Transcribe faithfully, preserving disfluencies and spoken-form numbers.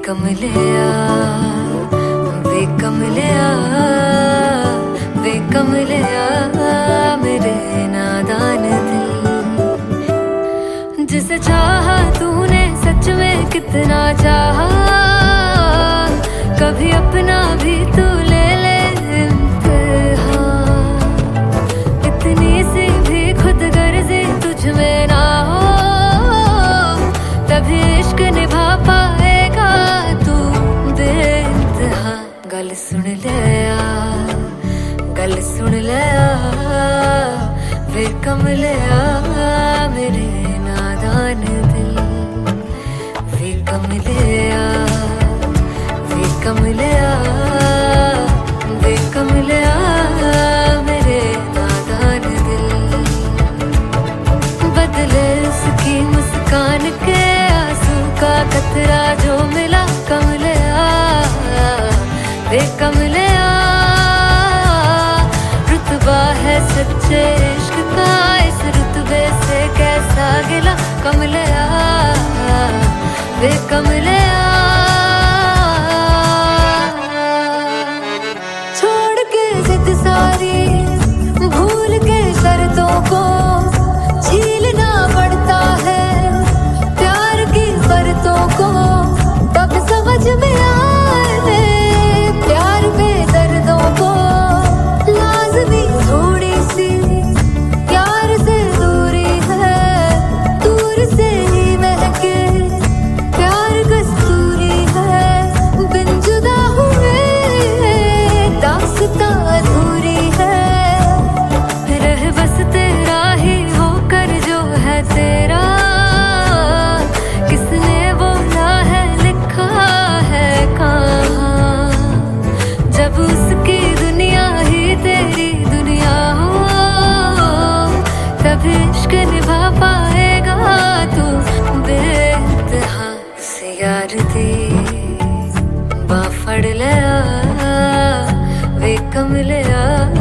कमलिया वे कमलिया वे कमलिया मेरे नादान दिल, जिसे चाहा तूने सच में कितना चाहा, कभी अपना भी तू ले ले इम्तिहान। इतनी सी भी खुद गर्जी तुझ में ना हो, तभी इश्क निभा पाएगा तू बेइंतहा। गल सुन ले गल सुन ले वे कमलिया मेरे नादान दिल, वे कमलिया वे कमलिया वे कमलिया मेरे नादान दिल। बदले उसकी मुस्कान के आंसू का कतरा जो मिला कमलिया वे कमलिया। रुतबा है सच्चे इश्क का इस रुतबे से कैसा गिला कमलिया वे कमलिया। छोड़ के जिद सारी भूल के शर्तों को झीलना पड़ता है प्यार की शर्तों को, तब समझ में आए प्यार के दर्दों को। लाज़मी थोड़ी सी प्यार से दूरी है, दूर से ही महके प्यार कस्तूरी है। बिन जुदा हुए दास्तां अधूरी है, रह बस तेरा ही होकर जो है तेरा। किसने बोला है लिखा है कहाँ, जब उसकी दुनिया ही तेरी दुनिया हो, तब इश्क निभा पाएगा तू बेइंतहा। से यार दी बाह फड़ लिया वे कमलिया